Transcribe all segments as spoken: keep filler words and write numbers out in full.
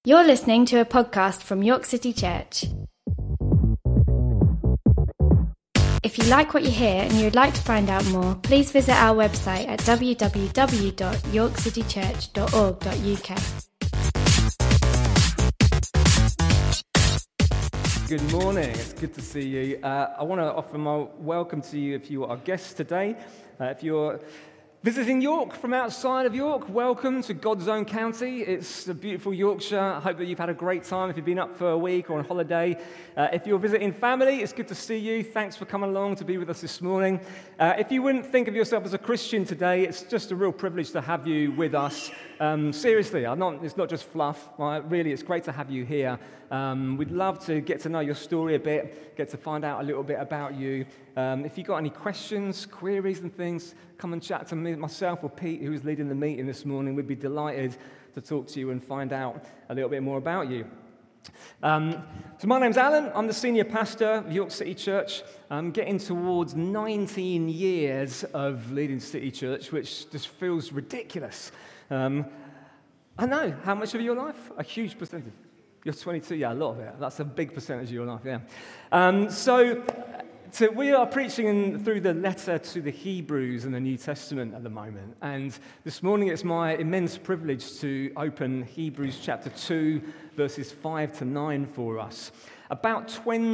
You're listening to a podcast from York City Church. If you like what you hear and you'd like to find out more, please visit our website at w w w dot york city church dot org dot u k. Good morning, it's good to see you. Uh, I want to offer my welcome to you if you are guests today. Uh, if you're visiting York from outside of York, welcome to God's own county. It's a beautiful Yorkshire. I hope that you've had a great time if you've been up for a week or on holiday. Uh, if you're visiting family, it's good to see you. Thanks for coming along to be with us this morning. Uh, if you wouldn't think of yourself as a Christian today, it's just a real privilege to have you with us. Um, seriously, I'm not, it's not just fluff. Right? Really, it's great to have you here. Um, we'd love to get to know your story a bit, get to find out a little bit about you. Um, if you've got any questions, queries and things, come and chat to me, myself or Pete, who is leading the meeting this morning. We'd be delighted to talk to you and find out a little bit more about you. Um, so my name's Alan. I'm the senior pastor of York City Church. I'm getting towards nineteen years of leading City Church, which just feels ridiculous. Um, I know. How much of your life? A huge percentage. You're twenty-two, yeah, a lot of it. That's a big percentage of your life, yeah. Um, so, so we are preaching in, through the letter to the Hebrews in the New Testament at the moment. And this morning it's my immense privilege to open Hebrews chapter two, verses five to nine for us. About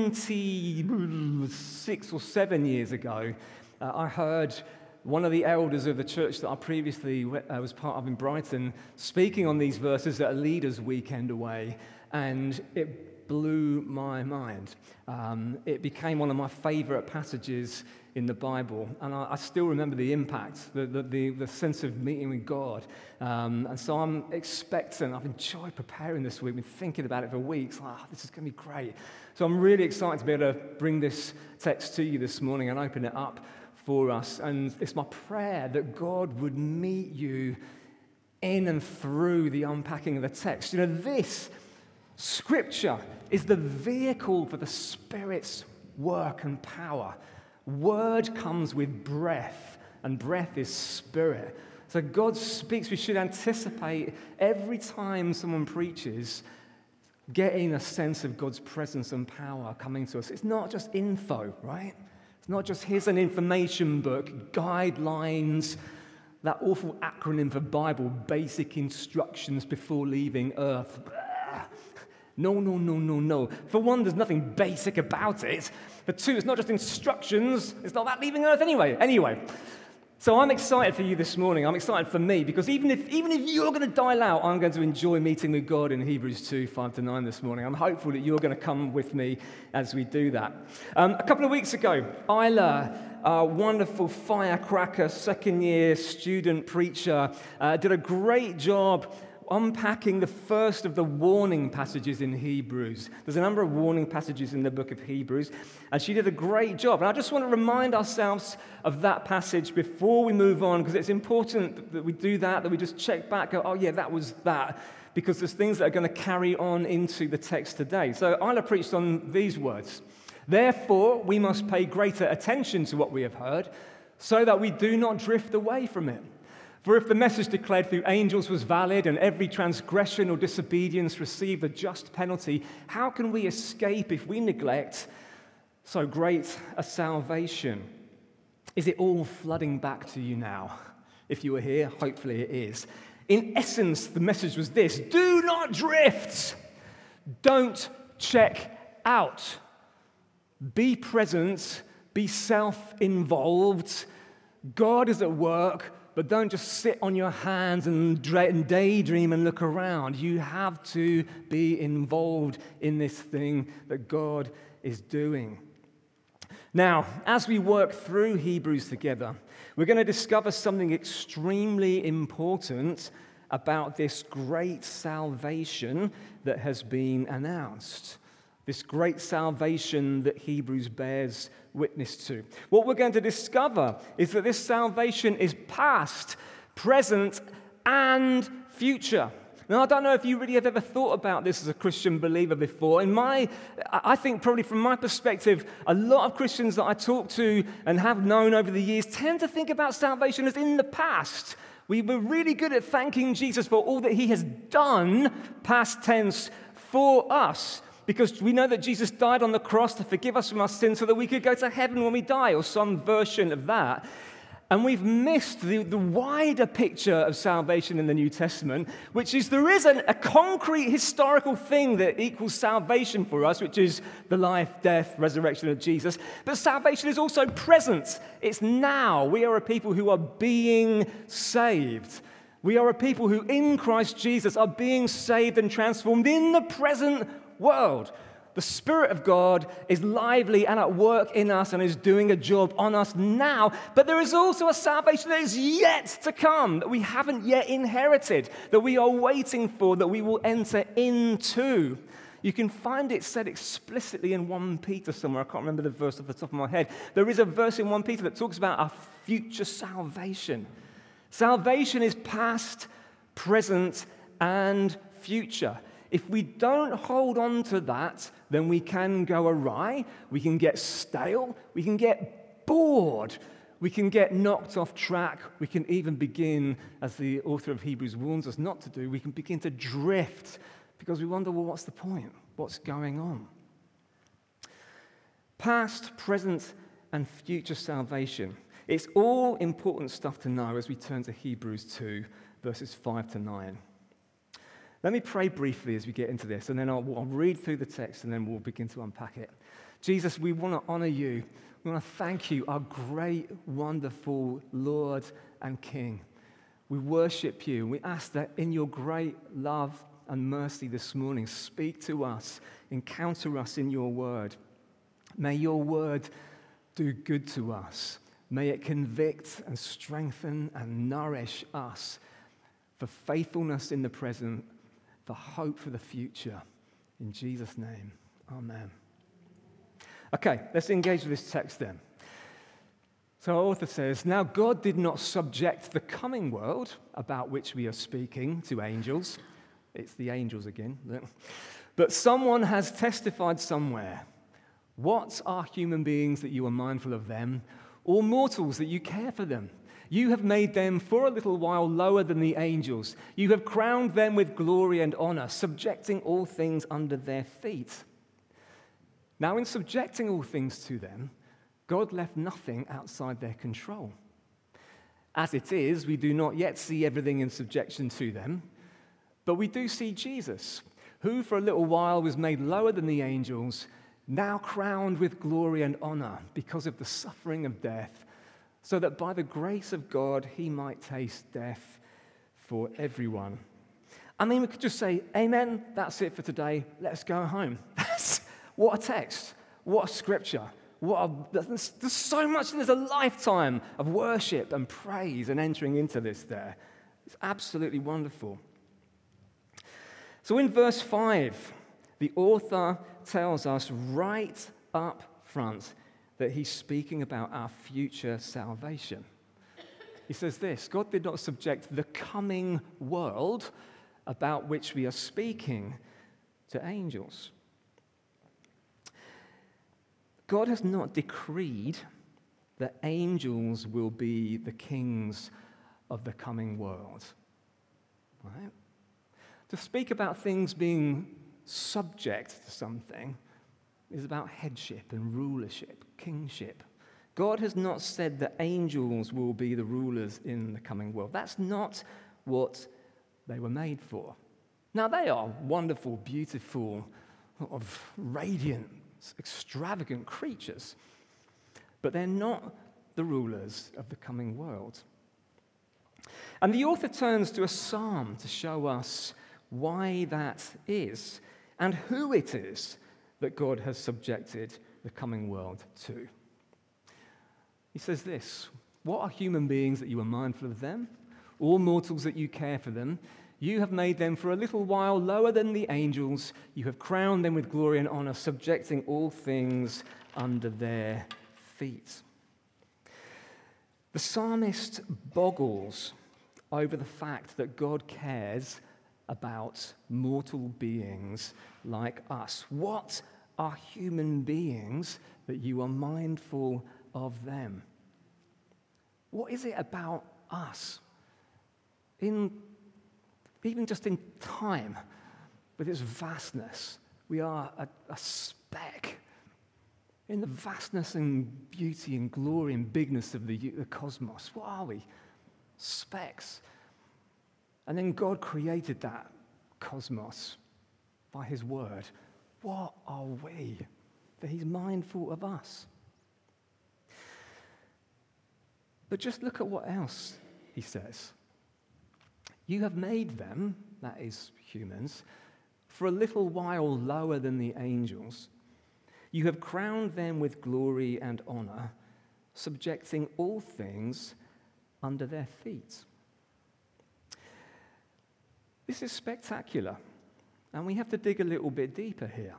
twenty-six or seven years ago, uh, I heard one of the elders of the church that I previously uh, was part of in Brighton speaking on these verses at a leaders' weekend away. And it blew my mind. Um, it became one of my favorite passages in the Bible, and I, I still remember the impact, the, the, the, the sense of meeting with God. Um, and so I'm expectant. I've enjoyed preparing this week, been thinking about it for weeks. Oh, this is going to be great. So I'm really excited to be able to bring this text to you this morning and open it up for us. And it's my prayer that God would meet you in and through the unpacking of the text. You know, this Scripture is the vehicle for the Spirit's work and power. Word comes with breath, and breath is Spirit. So God speaks. We should anticipate every time someone preaches, getting a sense of God's presence and power coming to us. It's not just info, right? It's not just here's an information book, guidelines, that awful acronym for Bible, basic instructions before leaving earth. No, no, no, no, no. For one, there's nothing basic about it. For two, it's not just instructions. It's not about leaving Earth anyway. Anyway, so I'm excited for you this morning. I'm excited for me because even if even if you're going to dial out, I'm going to enjoy meeting with God in Hebrews two, five to nine this morning. I'm hopeful that you're going to come with me as we do that. Um, a couple of weeks ago, Isla, our wonderful firecracker second-year student preacher, uh, did a great job unpacking the first of the warning passages in Hebrews. There's a number of warning passages in the book of Hebrews, and she did a great job. And I just want to remind ourselves of that passage before we move on, because it's important that we do that, that we just check back, go, oh yeah, that was that, because there's things that are going to carry on into the text today. So Isla preached on these words. Therefore, we must pay greater attention to what we have heard, so that we do not drift away from it. For if the message declared through angels was valid and every transgression or disobedience received a just penalty, how can we escape if we neglect so great a salvation? Is it all flooding back to you now? If you were here, hopefully it is. In essence, the message was this: do not drift. Don't check out. Be present. Be self-involved. God is at work. But don't just sit on your hands and daydream and look around. You have to be involved in this thing that God is doing. Now, as we work through Hebrews together, we're going to discover something extremely important about this great salvation that has been announced. This great salvation that Hebrews bears witness to. What we're going to discover is that this salvation is past, present, and future. Now, I don't know if you really have ever thought about this as a Christian believer before. In my, I think probably from my perspective, a lot of Christians that I talk to and have known over the years tend to think about salvation as in the past, We were really good at thanking Jesus for all that he has done, past tense, for us. Because we know that Jesus died on the cross to forgive us from our sins so that we could go to heaven when we die, or some version of that. And we've missed the, the wider picture of salvation in the New Testament, which is there is an, a concrete historical thing that equals salvation for us, which is the life, death, resurrection of Jesus. But salvation is also present. It's now. We are a people who are being saved. We are a people who in Christ Jesus are being saved and transformed in the present world. The Spirit of God is lively and at work in us and is doing a job on us now. But there is also a salvation that is yet to come, that we haven't yet inherited, that we are waiting for, that we will enter into. You can find it said explicitly in First Peter somewhere. I can't remember the verse off the top of my head. There is a verse in First Peter that talks about our future salvation. Salvation is past, present, and future. If we don't hold on to that, then we can go awry, we can get stale, we can get bored, we can get knocked off track, we can even begin, as the author of Hebrews warns us not to do, we can begin to drift because we wonder, well, what's the point? What's going on? Past, present, and future salvation. It's all important stuff to know as we turn to Hebrews two, verses five to nine. Let me pray briefly as we get into this, and then I'll, I'll read through the text, and then we'll begin to unpack it. Jesus, we want to honor you. We want to thank you, our great, wonderful Lord and King. We worship you. We ask that in your great love and mercy this morning, speak to us, encounter us in your word. May your word do good to us. May it convict and strengthen and nourish us for faithfulness in the present, for hope for the future. In Jesus' name, amen. Okay, let's engage with this text then. So our author says, now God did not subject the coming world about which we are speaking to angels. It's the angels again. But someone has testified somewhere. What are human beings that you are mindful of them, or mortals that you care for them? You have made them for a little while lower than the angels. You have crowned them with glory and honor, subjecting all things under their feet. Now, in subjecting all things to them, God left nothing outside their control. As it is, we do not yet see everything in subjection to them, but we do see Jesus, who for a little while was made lower than the angels, now crowned with glory and honor because of the suffering of death, so that by the grace of God he might taste death for everyone. I mean, we could just say, amen, that's it for today, let's go home. That's, what a text, what a scripture, what a, there's, there's so much, there's a lifetime of worship and praise and entering into this there. It's absolutely wonderful. So in verse five, the author tells us right up front that he's speaking about our future salvation. He says this, God did not subject the coming world about which we are speaking to angels. God has not decreed that angels will be the kings of the coming world. Right? To speak about things being subject to something is about headship and rulership, kingship. God has not said that angels will be the rulers in the coming world. That's not what they were made for. Now, they are wonderful, beautiful, sort of radiant, extravagant creatures, but they're not the rulers of the coming world. And the author turns to a psalm to show us why that is and who it is that God has subjected the coming world to. He says this, what are human beings that you are mindful of them, or mortals that you care for them? You have made them for a little while lower than the angels. You have crowned them with glory and honor, subjecting all things under their feet. The psalmist boggles over the fact that God cares about mortal beings like us. What are human beings that you are mindful of them? What is it about us in, even just in time, with its vastness, we are a, a speck in the vastness and beauty and glory and bigness of the, the cosmos. What are we? Specks. And then God created that cosmos by his word. What are we that he's mindful of us? But just look at what else he says. You have made them, that is humans, for a little while lower than the angels. You have crowned them with glory and honor, subjecting all things under their feet. This is spectacular, and we have to dig a little bit deeper here.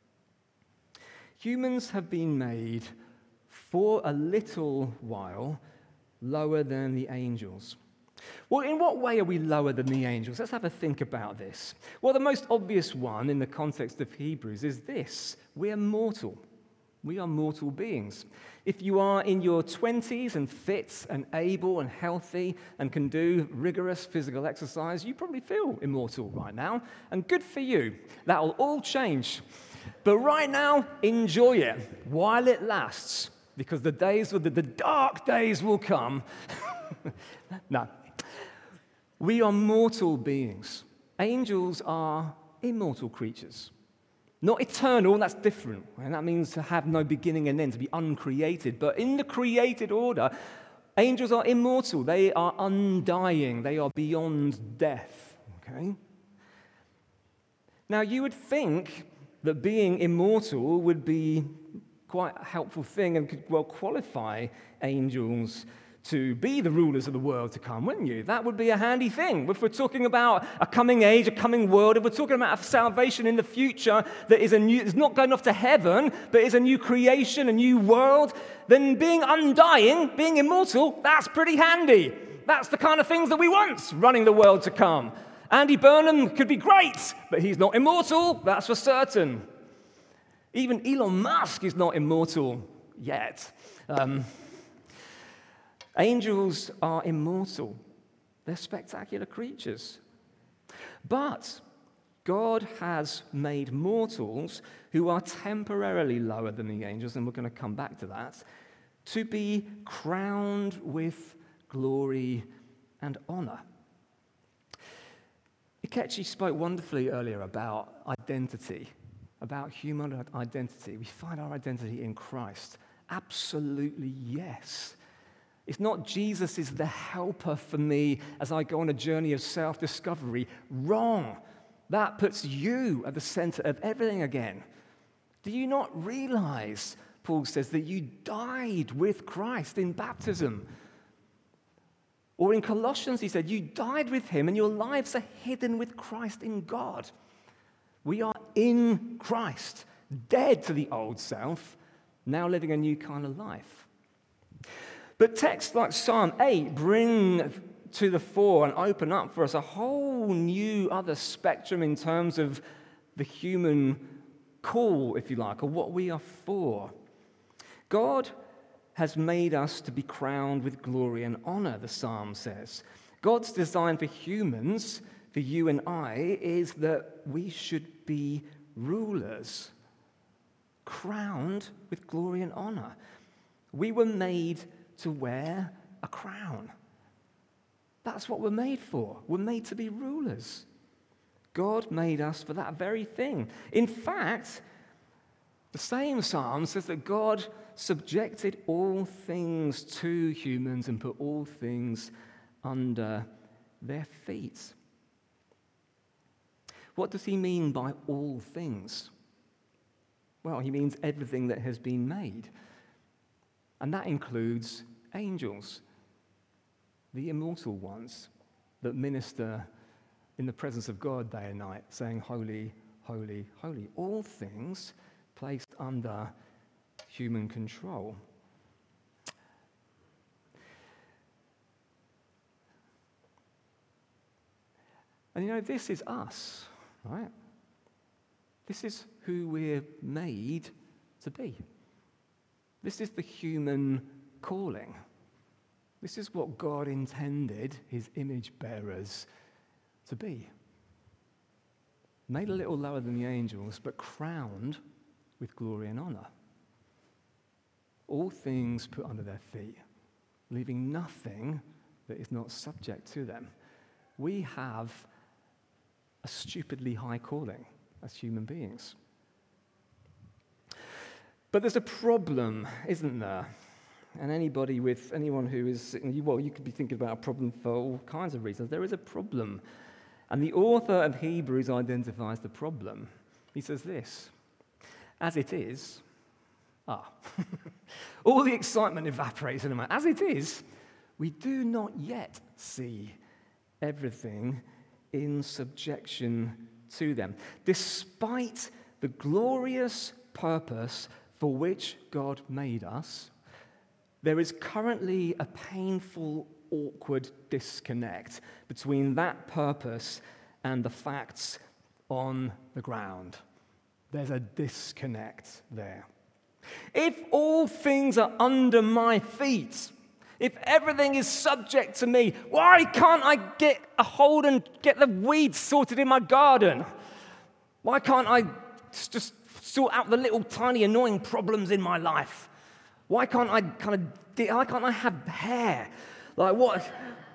Humans have been made for a little while lower than the angels. Well, in what way are we lower than the angels? Let's have a think about this. Well, the most obvious one in the context of Hebrews is this: we are mortal. We are mortal beings. If you are in your twenties and fit and able and healthy and can do rigorous physical exercise, you probably feel immortal right now, and good for you. That will all change. But right now, enjoy it while it lasts, because the days, the, the dark days will come. No. We are mortal beings. Angels are immortal creatures. Not eternal, that's different. And that means to have no beginning and end, to be uncreated. But in the created order, angels are immortal. They are undying. They are beyond death. Okay? Now, you would think that being immortal would be quite a helpful thing and could well qualify angels to be the rulers of the world to come, wouldn't you? That would be a handy thing. If we're talking about a coming age, a coming world, if we're talking about a salvation in the future that is a new, is not going off to heaven, but is a new creation, a new world, then being undying, being immortal, that's pretty handy. That's the kind of things that we want running the world to come. Andy Burnham could be great, but he's not immortal, that's for certain. Even Elon Musk is not immortal yet. Um, Angels are immortal. They're spectacular creatures. But God has made mortals who are temporarily lower than the angels, and we're going to come back to that, to be crowned with glory and honor. Ikechi spoke wonderfully earlier about identity, about human identity. We find our identity in Christ. Absolutely yes. It's not Jesus is the helper for me as I go on a journey of self-discovery. Wrong. That puts you at the center of everything again. Do you not realize, Paul says, that you died with Christ in baptism? Or in Colossians, he said, you died with him and your lives are hidden with Christ in God. We are in Christ, dead to the old self, now living a new kind of life. But texts like Psalm eight bring to the fore and open up for us a whole new other spectrum in terms of the human call, if you like, or what we are for. God has made us to be crowned with glory and honor, the psalm says. God's design for humans, for you and I, is that we should be rulers, crowned with glory and honor. We were made to wear a crown. That's what we're made for. We're made to be rulers. God made us for that very thing. In fact, the same psalm says that God subjected all things to humans and put all things under their feet. What does he mean by all things? Well, he means everything that has been made. And that includes angels, the immortal ones that minister in the presence of God day and night, saying, holy, holy, holy. All things placed under human control. And you know, this is us, right? This is who we're made to be. This is the human calling. This is what God intended his image bearers to be. Made a little lower than the angels, but crowned with glory and honor. All things put under their feet, leaving nothing that is not subject to them. We have a stupidly high calling as human beings. But there's a problem, isn't there? And anybody with, anyone who is, well, you could be thinking about a problem for all kinds of reasons. There is a problem. And the author of Hebrews identifies the problem. He says this, as it is, ah, all the excitement evaporates in a moment. As it is, we do not yet see everything in subjection to them, despite the glorious purpose for which God made us. There is currently a painful, awkward disconnect between that purpose and the facts on the ground. There's a disconnect there. If all things are under my feet, if everything is subject to me, why can't I get a hold and get the weeds sorted in my garden? Why can't I just sort out the little tiny annoying problems in my life? Why can't I kind of, why can't I have hair? Like what?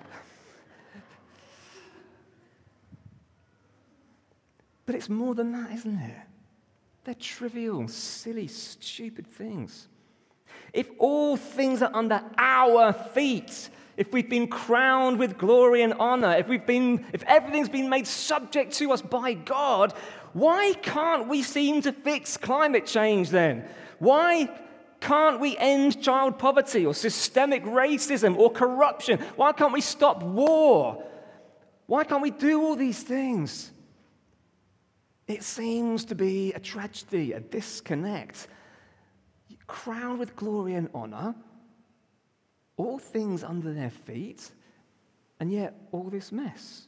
But it's more than that, isn't it? They're trivial, silly, stupid things. If all things are under our feet, if we've been crowned with glory and honor, if we've been, if everything's been made subject to us by God, why can't we seem to fix climate change then? Why can't we end child poverty or systemic racism or corruption? Why can't we stop war? Why can't we do all these things? It seems to be a tragedy, a disconnect. Crowned with glory and honor, all things under their feet, and yet all this mess.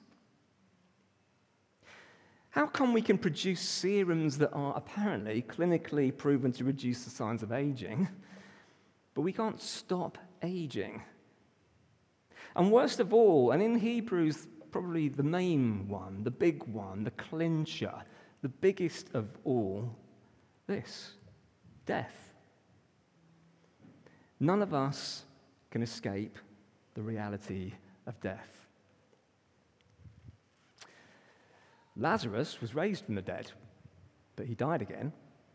How come we can produce serums that are apparently clinically proven to reduce the signs of aging, but we can't stop aging? And worst of all, and in Hebrews, probably the main one, the big one, the clincher, the biggest of all, this, death. None of us can escape the reality of death. Lazarus was raised from the dead, but he died again.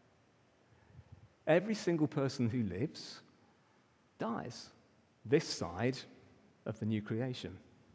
Every single person who lives dies this side of the new creation.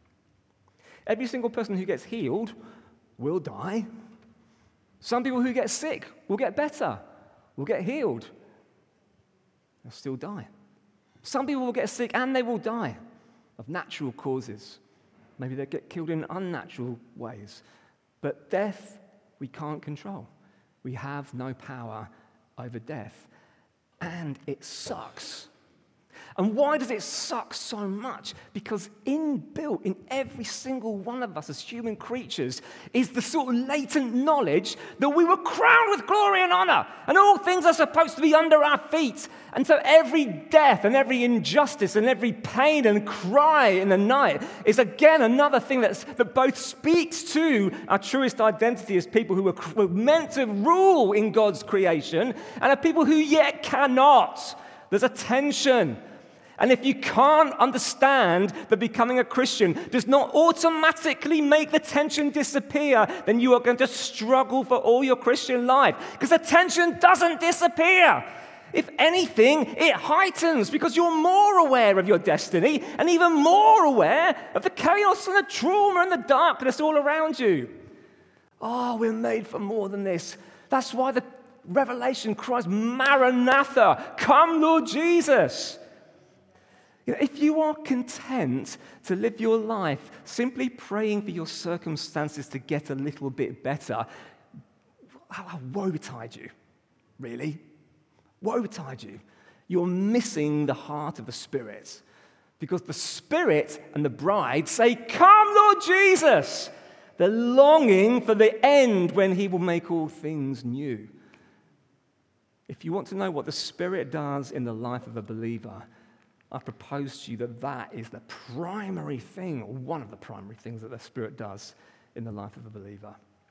Every single person who gets healed will die. Some people who get sick will get better, will get healed. They'll still die. Some people will get sick and they will die of natural causes. Maybe they'll get killed in unnatural ways. But death, we can't control. We have no power over death. And it sucks. And why does it suck so much? Because inbuilt in every single one of us as human creatures is the sort of latent knowledge that we were crowned with glory and honor, and all things are supposed to be under our feet. And so every death and every injustice and every pain and cry in the night is again another thing that's, that both speaks to our truest identity as people who were, were meant to rule in God's creation and are people who yet cannot. There's a tension. And if you can't understand that becoming a Christian does not automatically make the tension disappear, then you are going to struggle for all your Christian life. Because the tension doesn't disappear. If anything, it heightens because you're more aware of your destiny and even more aware of the chaos and the trauma and the darkness all around you. Oh, we're made for more than this. That's why the Revelation cries, Maranatha, come Lord Jesus. You know, if you are content to live your life simply praying for your circumstances to get a little bit better, woe betide you, really. Woe betide you. You're missing the heart of the Spirit. Because the Spirit and the bride say, come, Lord Jesus. They're longing for the end when he will make all things new. If you want to know what the Spirit does in the life of a believer, I propose to you that that is the primary thing, or one of the primary things that the Spirit does in the life of a believer.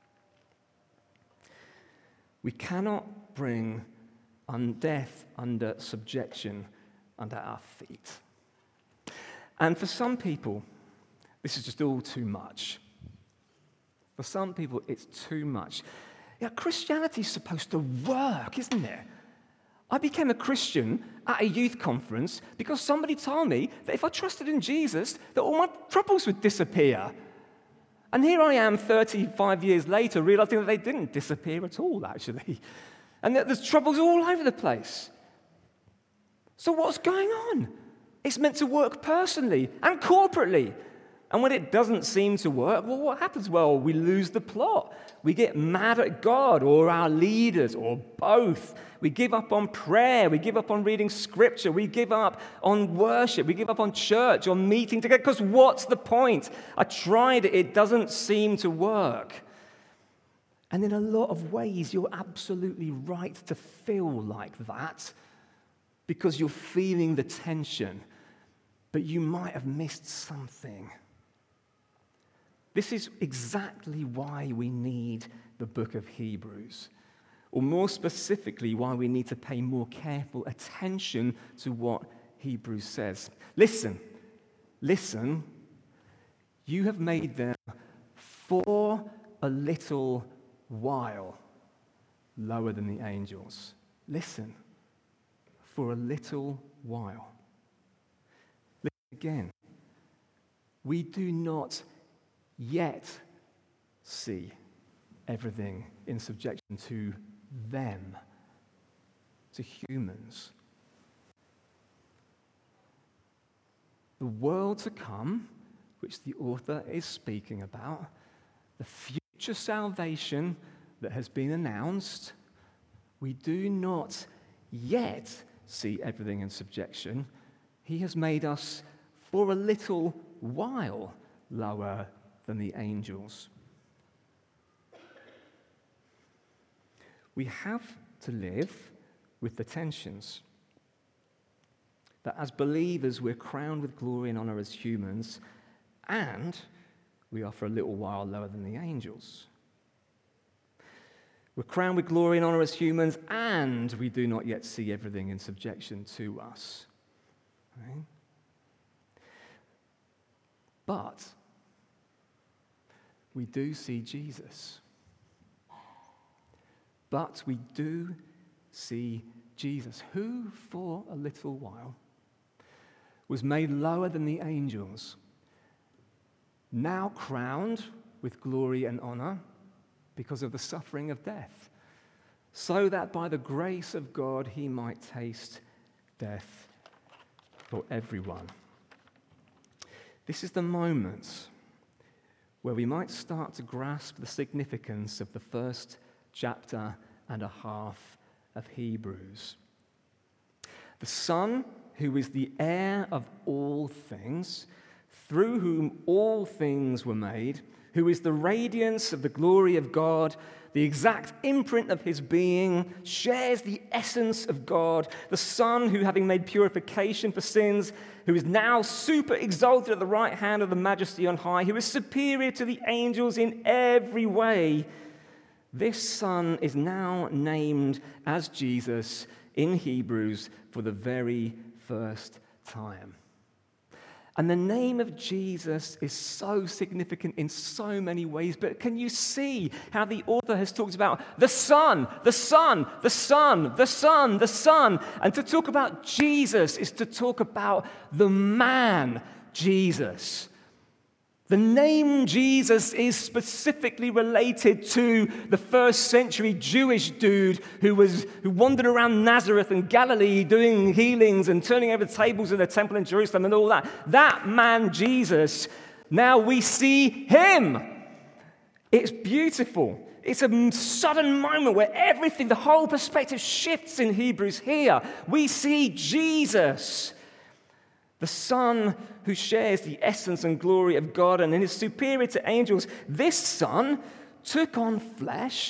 We cannot bring un- death under subjection under our feet. And for some people, this is just all too much. For some people, it's too much. Yeah, Christianity is supposed to work, isn't it? I became a Christian at a youth conference because somebody told me that if I trusted in Jesus, that all my troubles would disappear. And here I am thirty-five years later realizing that they didn't disappear at all, actually. And that there's troubles all over the place. So what's going on? It's meant to work personally and corporately. And when it doesn't seem to work, well, what happens? Well, we lose the plot. We get mad at God or our leaders or both. We give up on prayer. We give up on reading scripture. We give up on worship. We give up on church, on meeting together. Because what's the point? I tried it. It doesn't seem to work. And in a lot of ways, you're absolutely right to feel like that because you're feeling the tension. But you might have missed something. This is exactly why we need the book of Hebrews, or more specifically, why we need to pay more careful attention to what Hebrews says. Listen, listen, you have made them for a little while lower than the angels. Listen, for a little while. Listen again, we do not yet see everything in subjection to them, to humans. The world to come, which the author is speaking about, the future salvation that has been announced, we do not yet see everything in subjection. He has made us for a little while lower than the angels. We have to live with the tensions that as believers we're crowned with glory and honor as humans, and we are for a little while lower than the angels. We're crowned with glory and honor as humans, and we do not yet see everything in subjection to us. Right? But we do see Jesus. But we do see Jesus, who for a little while was made lower than the angels, now crowned with glory and honor because of the suffering of death, so that by the grace of God he might taste death for everyone. This is the moment where we might start to grasp the significance of the first chapter and a half of Hebrews. The Son, who is the heir of all things, through whom all things were made, who is the radiance of the glory of God, the exact imprint of his being, shares the essence of God, the Son who, having made purification for sins, who is now super exalted at the right hand of the Majesty on high, who is superior to the angels in every way. This Son is now named as Jesus in Hebrews for the very first time. And the name of Jesus is so significant in so many ways, but can you see how the author has talked about the Son, the Son, the Son, the Son, the Son? And to talk about Jesus is to talk about the man, Jesus. The name Jesus is specifically related to the first century Jewish dude who was who wandered around Nazareth and Galilee doing healings and turning over tables in the temple in Jerusalem and all that. That man Jesus, now we see him. It's beautiful. It's a sudden moment where everything, the whole perspective shifts in Hebrews here. We see Jesus, the Son who shares the essence and glory of God and is superior to angels. This Son took on flesh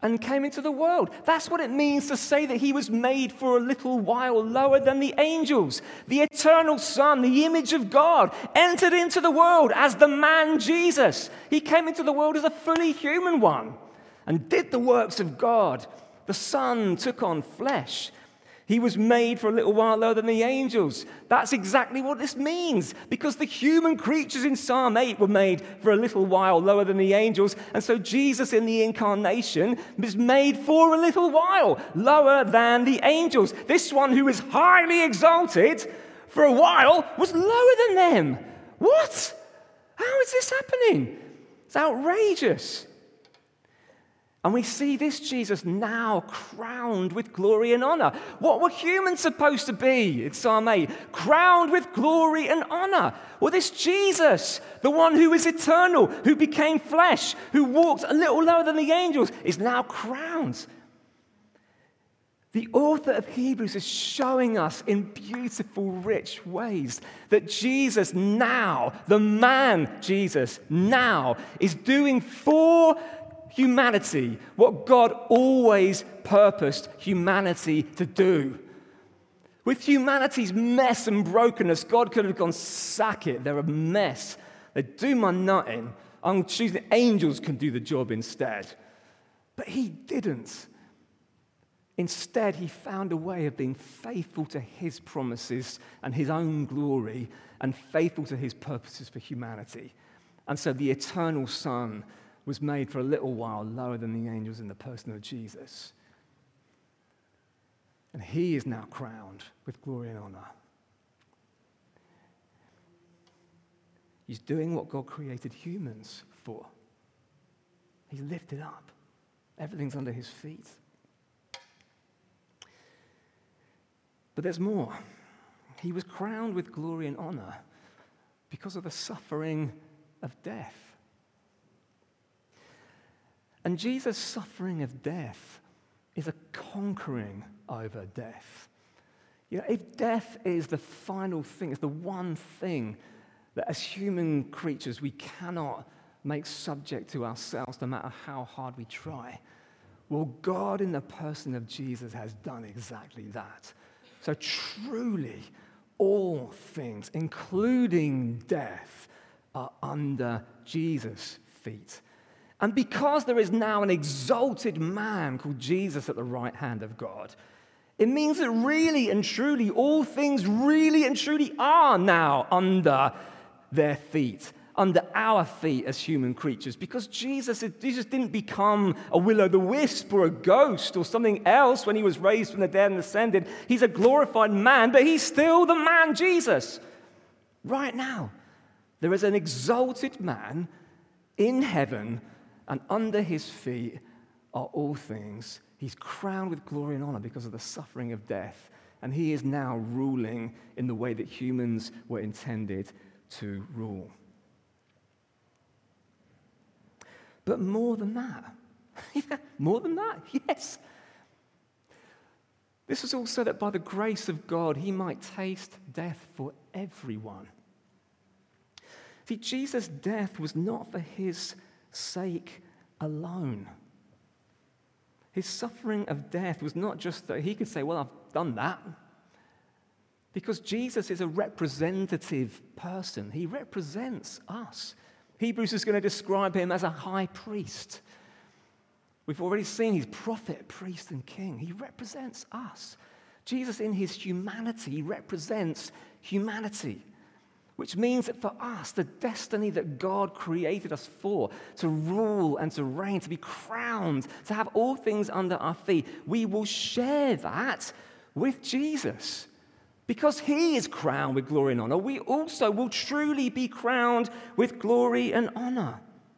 and came into the world. That's what it means to say that he was made for a little while lower than the angels. The eternal Son, the image of God, entered into the world as the man Jesus. He came into the world as a fully human one and did the works of God. The Son took on flesh. He was made for a little while lower than the angels. That's exactly what this means, because the human creatures in Psalm eight were made for a little while lower than the angels, and so Jesus in the incarnation was made for a little while lower than the angels. This one who is highly exalted for a while was lower than them. What? How is this happening? It's outrageous. And we see this Jesus now crowned with glory and honor. What were humans supposed to be in Psalm eight? Crowned with glory and honor. Well, this Jesus, the one who is eternal, who became flesh, who walked a little lower than the angels, is now crowned. The author of Hebrews is showing us in beautiful, rich ways that Jesus now, the man Jesus now, is doing for humanity what God always purposed humanity to do. With humanity's mess and brokenness, God could have gone, sack it, they're a mess. They do my nutting. I'm choosing angels can do the job instead. But he didn't. Instead, he found a way of being faithful to his promises and his own glory and faithful to his purposes for humanity. And so the eternal Son was made for a little while lower than the angels in the person of Jesus. And he is now crowned with glory and honor. He's doing what God created humans for. He's lifted up. Everything's under his feet. But there's more. He was crowned with glory and honor because of the suffering of death. And Jesus' suffering of death is a conquering over death. You know, if death is the final thing, it's the one thing that as human creatures we cannot make subject to ourselves no matter how hard we try, well, God in the person of Jesus has done exactly that. So truly, all things, including death, are under Jesus' feet. And because there is now an exalted man called Jesus at the right hand of God, it means that really and truly, all things really and truly are now under their feet, under our feet as human creatures. Because Jesus, Jesus didn't become a will-o'-the-wisp or a ghost or something else when he was raised from the dead and ascended. He's a glorified man, but he's still the man Jesus. Right now, there is an exalted man in heaven, and under his feet are all things. He's crowned with glory and honor because of the suffering of death. And he is now ruling in the way that humans were intended to rule. But more than that, yeah, more than that, yes. This was also that by the grace of God, he might taste death for everyone. See, Jesus' death was not for his sake alone. His suffering of death was not just that he could say, well, I've done that. Because Jesus is a representative person. He represents us. Hebrews is going to describe him as a high priest. We've already seen he's prophet, priest, and king. He represents us. Jesus in his humanity represents humanity. Which means that for us, the destiny that God created us for, to rule and to reign, to be crowned, to have all things under our feet, we will share that with Jesus. Because he is crowned with glory and honor, we also will truly be crowned with glory and honor.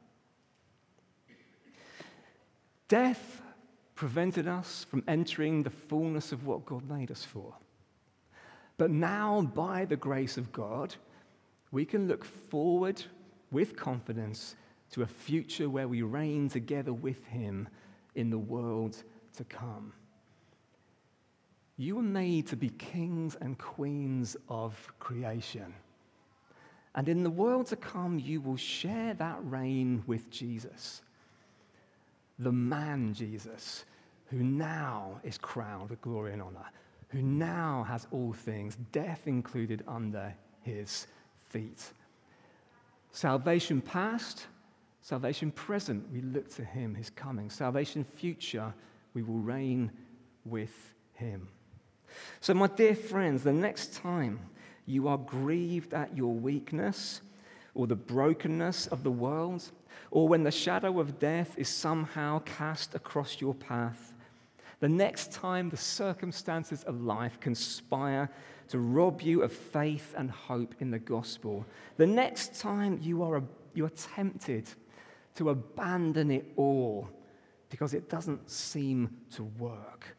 Death prevented us from entering the fullness of what God made us for. But now, by the grace of God, we can look forward with confidence to a future where we reign together with him in the world to come. You were made to be kings and queens of creation. And in the world to come, you will share that reign with Jesus. the man Jesus, who now is crowned with glory and honor, who now has all things, death included, under his feet. Salvation past, salvation present, we look to him, his coming. Salvation future, we will reign with him. So my dear friends, the next time you are grieved at your weakness or the brokenness of the world, or when the shadow of death is somehow cast across your path, the next time the circumstances of life conspire to rob you of faith and hope in the gospel, the next time you are, you are tempted to abandon it all because it doesn't seem to work,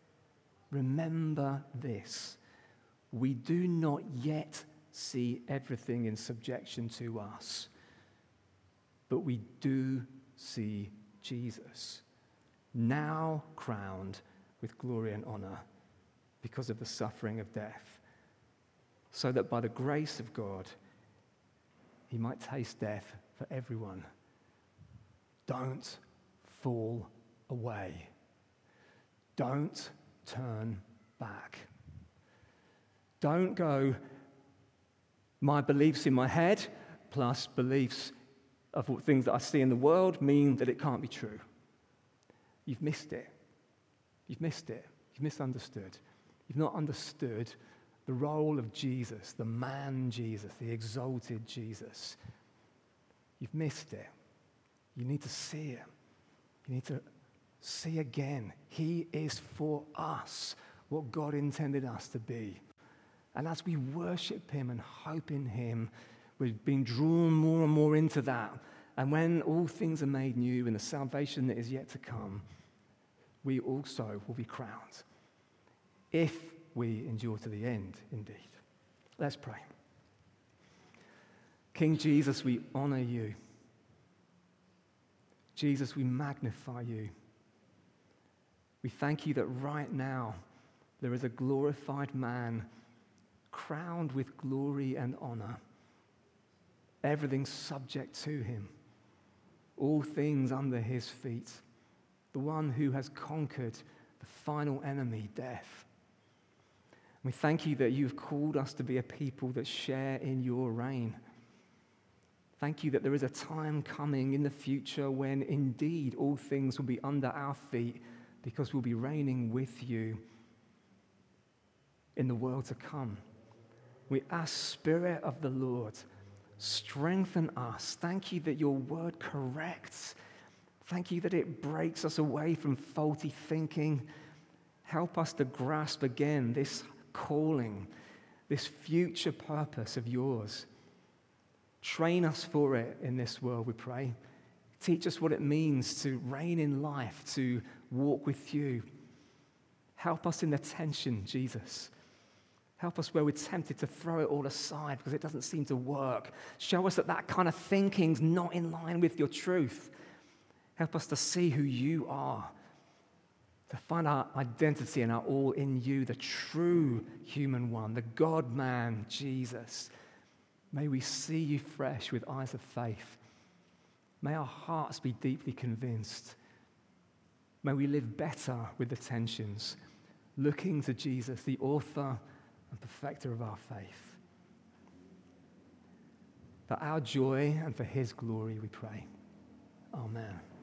remember this: we do not yet see everything in subjection to us, but we do see Jesus, now crowned with glory and honor because of the suffering of death, so that by the grace of God, he might taste death for everyone. Don't fall away. Don't turn back. Don't go, my beliefs in my head plus beliefs of what things that I see in the world mean that it can't be true. You've missed it. You've missed it. You've misunderstood. You've not understood the role of Jesus, the man Jesus, the exalted Jesus. You've missed it. You need to see it. You need to see again. He is for us what God intended us to be. And as we worship him and hope in him, we're being drawn more and more into that. And when all things are made new and the salvation that is yet to come, we also will be crowned, if we endure to the end, indeed. Let's pray. King Jesus, we honor you. Jesus, we magnify you. We thank you that right now there is a glorified man crowned with glory and honor. Everything subject to him. All things under his feet. The one who has conquered the final enemy, death. We thank you that you've called us to be a people that share in your reign. Thank you that there is a time coming in the future when indeed all things will be under our feet because we'll be reigning with you in the world to come. We ask, Spirit of the Lord, strengthen us. Thank you that your word corrects. Thank you that it breaks us away from faulty thinking. Help us to grasp again this calling, this future purpose of yours. Train us for it in this world, we pray. Teach us what it means to reign in life, to walk with you. Help us in the tension, Jesus. Help us where we're tempted to throw it all aside because it doesn't seem to work. Show us that that kind of thinking's not in line with your truth. Help us to see who you are, to find our identity and our all in you, the true human one, the God-man, Jesus. May we see you fresh with eyes of faith. May our hearts be deeply convinced. May we live better with the tensions, looking to Jesus, the author and perfecter of our faith. For our joy and for his glory, we pray. Amen.